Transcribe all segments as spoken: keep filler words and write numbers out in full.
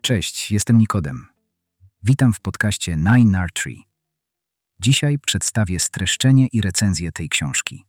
Cześć, jestem Nikodem. Witam w podcaście nine R three. Dzisiaj przedstawię streszczenie i recenzję tej książki.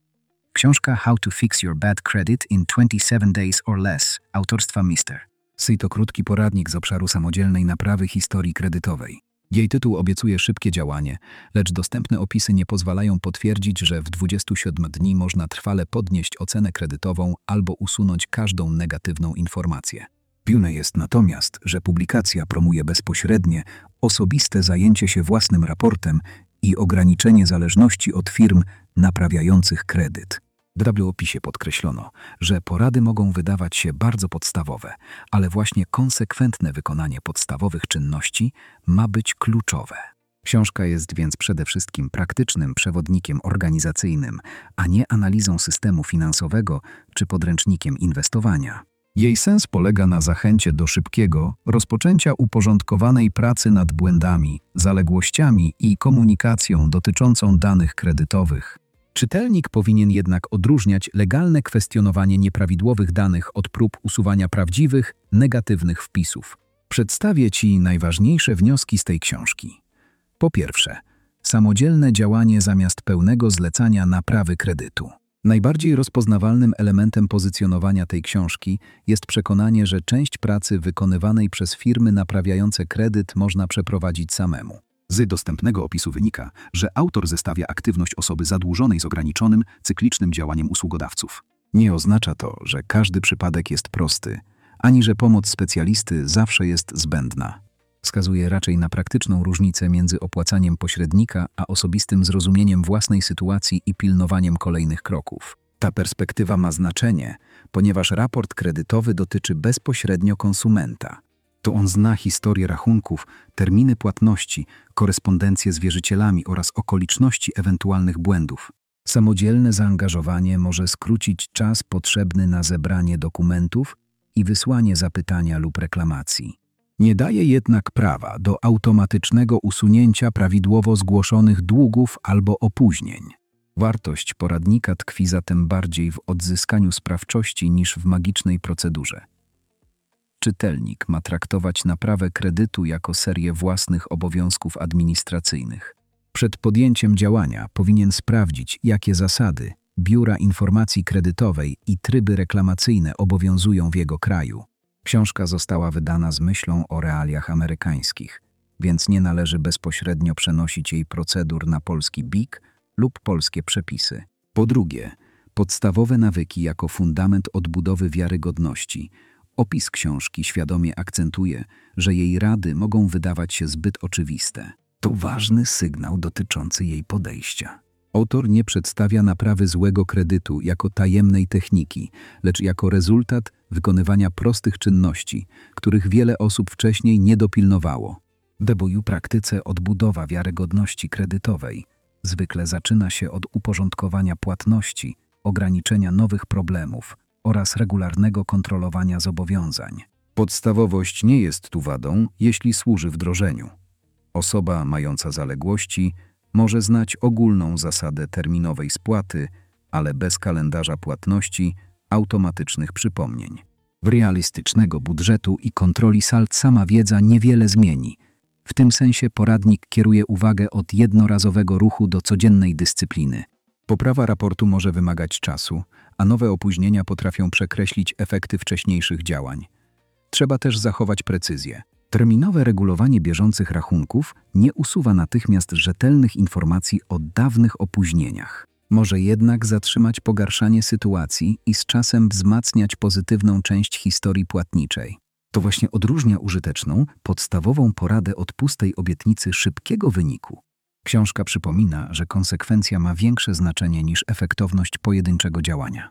Książka How to Fix Your Bad Credit in twenty-seven Days or Less autorstwa mister Sy to krótki poradnik z obszaru samodzielnej naprawy historii kredytowej. Jej tytuł obiecuje szybkie działanie, lecz dostępne opisy nie pozwalają potwierdzić, że w dwudziestu siedmiu dni można trwale podnieść ocenę kredytową albo usunąć każdą negatywną informację. Pilne jest natomiast, że publikacja promuje bezpośrednie, osobiste zajęcie się własnym raportem i ograniczenie zależności od firm naprawiających kredyt. W opisie podkreślono, że porady mogą wydawać się bardzo podstawowe, ale właśnie konsekwentne wykonanie podstawowych czynności ma być kluczowe. Książka jest więc przede wszystkim praktycznym przewodnikiem organizacyjnym, a nie analizą systemu finansowego czy podręcznikiem inwestowania. Jej sens polega na zachęcie do szybkiego rozpoczęcia uporządkowanej pracy nad błędami, zaległościami i komunikacją dotyczącą danych kredytowych. Czytelnik powinien jednak odróżniać legalne kwestionowanie nieprawidłowych danych od prób usuwania prawdziwych, negatywnych wpisów. Przedstawię Ci najważniejsze wnioski z tej książki. Po pierwsze, samodzielne działanie zamiast pełnego zlecania naprawy kredytu. Najbardziej rozpoznawalnym elementem pozycjonowania tej książki jest przekonanie, że część pracy wykonywanej przez firmy naprawiające kredyt można przeprowadzić samemu. Z dostępnego opisu wynika, że autor zestawia aktywność osoby zadłużonej z ograniczonym, cyklicznym działaniem usługodawców. Nie oznacza to, że każdy przypadek jest prosty, ani że pomoc specjalisty zawsze jest zbędna. Wskazuje raczej na praktyczną różnicę między opłacaniem pośrednika a osobistym zrozumieniem własnej sytuacji i pilnowaniem kolejnych kroków. Ta perspektywa ma znaczenie, ponieważ raport kredytowy dotyczy bezpośrednio konsumenta. To on zna historię rachunków, terminy płatności, korespondencję z wierzycielami oraz okoliczności ewentualnych błędów. Samodzielne zaangażowanie może skrócić czas potrzebny na zebranie dokumentów i wysłanie zapytania lub reklamacji. Nie daje jednak prawa do automatycznego usunięcia prawidłowo zgłoszonych długów albo opóźnień. Wartość poradnika tkwi zatem bardziej w odzyskaniu sprawczości niż w magicznej procedurze. Czytelnik ma traktować naprawę kredytu jako serię własnych obowiązków administracyjnych. Przed podjęciem działania powinien sprawdzić, jakie zasady, biura informacji kredytowej i tryby reklamacyjne obowiązują w jego kraju. Książka została wydana z myślą o realiach amerykańskich, więc nie należy bezpośrednio przenosić jej procedur na polski B I K lub polskie przepisy. Po drugie, podstawowe nawyki jako fundament odbudowy wiarygodności. Opis książki świadomie akcentuje, że jej rady mogą wydawać się zbyt oczywiste. To ważny sygnał dotyczący jej podejścia. Autor nie przedstawia naprawy złego kredytu jako tajemnej techniki, lecz jako rezultat wykonywania prostych czynności, których wiele osób wcześniej nie dopilnowało. W W praktyce odbudowa wiarygodności kredytowej zwykle zaczyna się od uporządkowania płatności, ograniczenia nowych problemów oraz regularnego kontrolowania zobowiązań. Podstawowość nie jest tu wadą, jeśli służy wdrożeniu. Osoba mająca zaległości może znać ogólną zasadę terminowej spłaty, ale bez kalendarza płatności, automatycznych przypomnień. W realistycznego budżetu i kontroli sald sama wiedza niewiele zmieni. W tym sensie poradnik kieruje uwagę od jednorazowego ruchu do codziennej dyscypliny. Poprawa raportu może wymagać czasu, a nowe opóźnienia potrafią przekreślić efekty wcześniejszych działań. Trzeba też zachować precyzję. Terminowe regulowanie bieżących rachunków nie usuwa natychmiast rzetelnych informacji o dawnych opóźnieniach. Może jednak zatrzymać pogarszanie sytuacji i z czasem wzmacniać pozytywną część historii płatniczej. To właśnie odróżnia użyteczną, podstawową poradę od pustej obietnicy szybkiego wyniku. Książka przypomina, że konsekwencja ma większe znaczenie niż efektowność pojedynczego działania.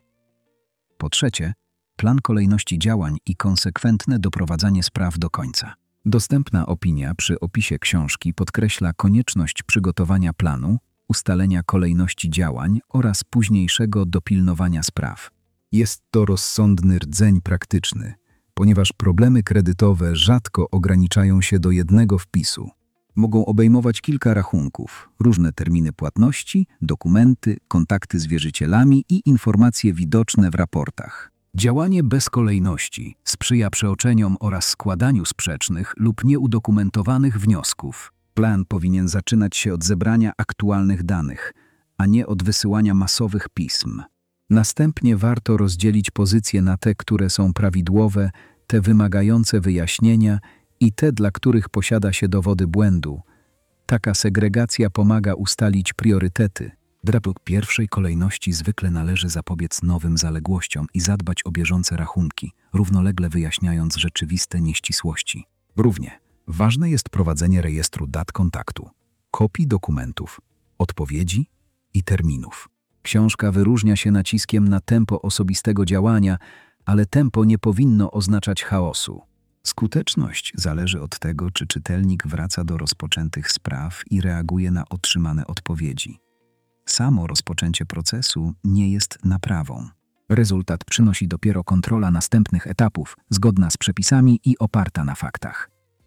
Po trzecie, plan kolejności działań i konsekwentne doprowadzanie spraw do końca. Dostępna opinia przy opisie książki podkreśla konieczność przygotowania planu, ustalenia kolejności działań oraz późniejszego dopilnowania spraw. Jest to rozsądny rdzeń praktyczny, ponieważ problemy kredytowe rzadko ograniczają się do jednego wpisu. Mogą obejmować kilka rachunków, różne terminy płatności, dokumenty, kontakty z wierzycielami i informacje widoczne w raportach. Działanie bez kolejności sprzyja przeoczeniom oraz składaniu sprzecznych lub nieudokumentowanych wniosków. Plan powinien zaczynać się od zebrania aktualnych danych, a nie od wysyłania masowych pism. Następnie warto rozdzielić pozycje na te, które są prawidłowe, te wymagające wyjaśnienia i te, dla których posiada się dowody błędu. Taka segregacja pomaga ustalić priorytety. W pierwszej kolejności zwykle należy zapobiec nowym zaległościom i zadbać o bieżące rachunki, równolegle wyjaśniając rzeczywiste nieścisłości. Równie ważne jest prowadzenie rejestru dat kontaktu, kopii dokumentów, odpowiedzi i terminów. Książka wyróżnia się naciskiem na tempo osobistego działania, ale tempo nie powinno oznaczać chaosu. Skuteczność zależy od tego, czy czytelnik wraca do rozpoczętych spraw i reaguje na otrzymane odpowiedzi. Samo rozpoczęcie procesu nie jest naprawą. Rezultat przynosi dopiero kontrola następnych etapów, zgodna z przepisami i oparta na faktach.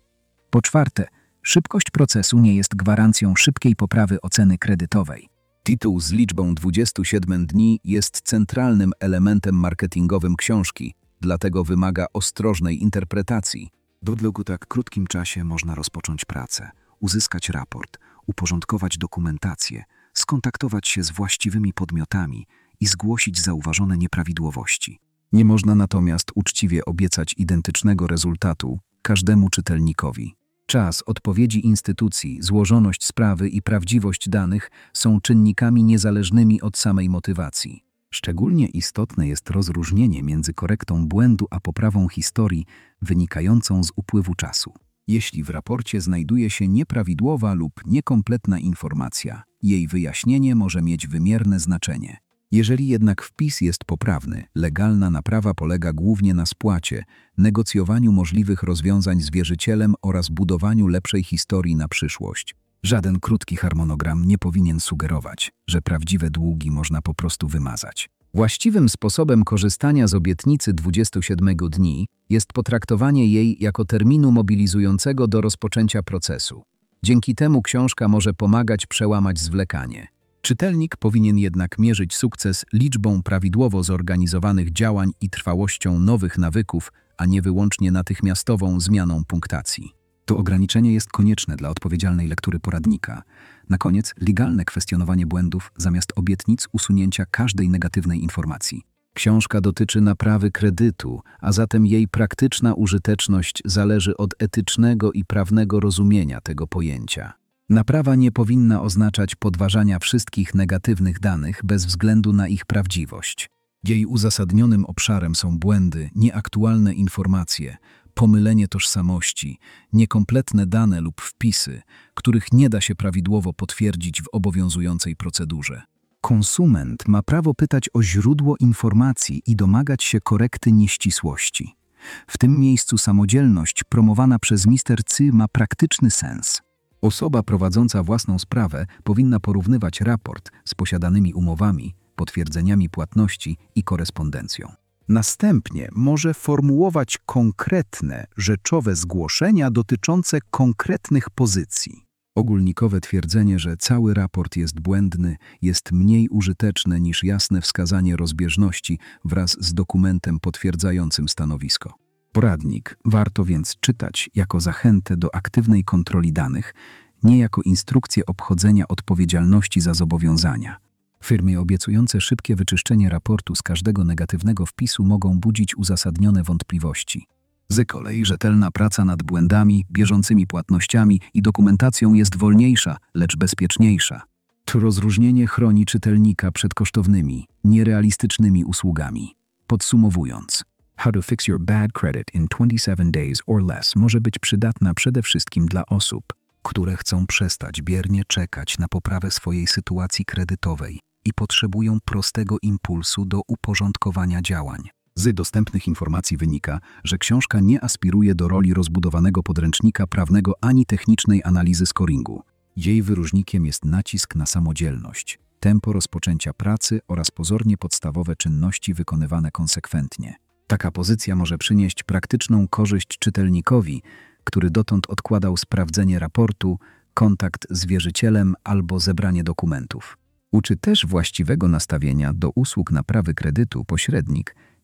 Po czwarte, szybkość procesu nie jest gwarancją szybkiej poprawy oceny kredytowej. Tytuł z liczbą dwudziestu siedmiu dni jest centralnym elementem marketingowym książki, dlatego wymaga ostrożnej interpretacji. W tak krótkim czasie można rozpocząć pracę, uzyskać raport, uporządkować dokumentację, skontaktować się z właściwymi podmiotami i zgłosić zauważone nieprawidłowości. Nie można natomiast uczciwie obiecać identycznego rezultatu każdemu czytelnikowi. Czas, odpowiedzi instytucji, złożoność sprawy i prawdziwość danych są czynnikami niezależnymi od samej motywacji. Szczególnie istotne jest rozróżnienie między korektą błędu a poprawą historii wynikającą z upływu czasu. Jeśli w raporcie znajduje się nieprawidłowa lub niekompletna informacja, jej wyjaśnienie może mieć wymierne znaczenie. Jeżeli jednak wpis jest poprawny, legalna naprawa polega głównie na spłacie, negocjowaniu możliwych rozwiązań z wierzycielem oraz budowaniu lepszej historii na przyszłość. Żaden krótki harmonogram nie powinien sugerować, że prawdziwe długi można po prostu wymazać. Właściwym sposobem korzystania z obietnicy dwudziestu siedmiu dni jest potraktowanie jej jako terminu mobilizującego do rozpoczęcia procesu. Dzięki temu książka może pomagać przełamać zwlekanie. Czytelnik powinien jednak mierzyć sukces liczbą prawidłowo zorganizowanych działań i trwałością nowych nawyków, a nie wyłącznie natychmiastową zmianą punktacji. To ograniczenie jest konieczne dla odpowiedzialnej lektury poradnika. Na koniec, legalne kwestionowanie błędów zamiast obietnic usunięcia każdej negatywnej informacji. Książka dotyczy naprawy kredytu, a zatem jej praktyczna użyteczność zależy od etycznego i prawnego rozumienia tego pojęcia. Naprawa nie powinna oznaczać podważania wszystkich negatywnych danych bez względu na ich prawdziwość. Jej uzasadnionym obszarem są błędy, nieaktualne informacje, pomylenie tożsamości, niekompletne dane lub wpisy, których nie da się prawidłowo potwierdzić w obowiązującej procedurze. Konsument ma prawo pytać o źródło informacji i domagać się korekty nieścisłości. W tym miejscu samodzielność promowana przez mister Cy ma praktyczny sens. Osoba prowadząca własną sprawę powinna porównywać raport z posiadanymi umowami, potwierdzeniami płatności i korespondencją. Następnie może formułować konkretne, rzeczowe zgłoszenia dotyczące konkretnych pozycji. Ogólnikowe twierdzenie, że cały raport jest błędny, jest mniej użyteczne niż jasne wskazanie rozbieżności wraz z dokumentem potwierdzającym stanowisko. Poradnik warto więc czytać jako zachętę do aktywnej kontroli danych, nie jako instrukcję obchodzenia odpowiedzialności za zobowiązania. Firmy obiecujące szybkie wyczyszczenie raportu z każdego negatywnego wpisu mogą budzić uzasadnione wątpliwości. Z kolei rzetelna praca nad błędami, bieżącymi płatnościami i dokumentacją jest wolniejsza, lecz bezpieczniejsza. To rozróżnienie chroni czytelnika przed kosztownymi, nierealistycznymi usługami. Podsumowując, How to Fix Your Bad Credit in twenty-seven Days or Less może być przydatna przede wszystkim dla osób, które chcą przestać biernie czekać na poprawę swojej sytuacji kredytowej i potrzebują prostego impulsu do uporządkowania działań. Z dostępnych informacji wynika, że książka nie aspiruje do roli rozbudowanego podręcznika prawnego ani technicznej analizy scoringu. Jej wyróżnikiem jest nacisk na samodzielność, tempo rozpoczęcia pracy oraz pozornie podstawowe czynności wykonywane konsekwentnie. Taka pozycja może przynieść praktyczną korzyść czytelnikowi, który dotąd odkładał sprawdzenie raportu, kontakt z wierzycielem albo zebranie dokumentów. Uczy też właściwego nastawienia do usług naprawy kredytu pośrednik,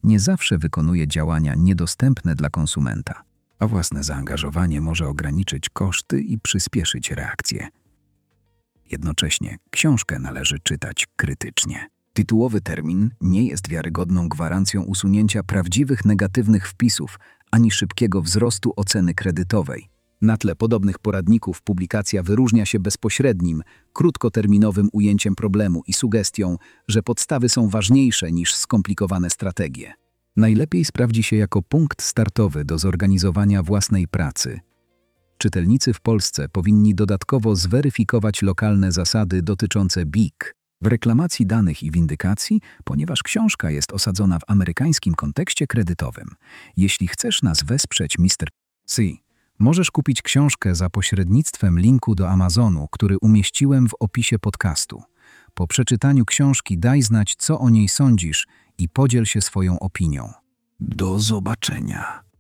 nie zawsze wykonuje działania niedostępne dla konsumenta, a własne zaangażowanie może ograniczyć koszty i przyspieszyć reakcję. Jednocześnie książkę należy czytać krytycznie. Tytułowy termin nie jest wiarygodną gwarancją usunięcia prawdziwych negatywnych wpisów ani szybkiego wzrostu oceny kredytowej. Na tle podobnych poradników publikacja wyróżnia się bezpośrednim, krótkoterminowym ujęciem problemu i sugestią, że podstawy są ważniejsze niż skomplikowane strategie. Najlepiej sprawdzi się jako punkt startowy do zorganizowania własnej pracy. Czytelnicy w Polsce powinni dodatkowo zweryfikować lokalne zasady dotyczące B I K w reklamacji danych i windykacji, ponieważ książka jest osadzona w amerykańskim kontekście kredytowym. Jeśli chcesz nas wesprzeć, mister C, możesz kupić książkę za pośrednictwem linku do Amazonu, który umieściłem w opisie podcastu. Po przeczytaniu książki daj znać, co o niej sądzisz i podziel się swoją opinią. Do zobaczenia.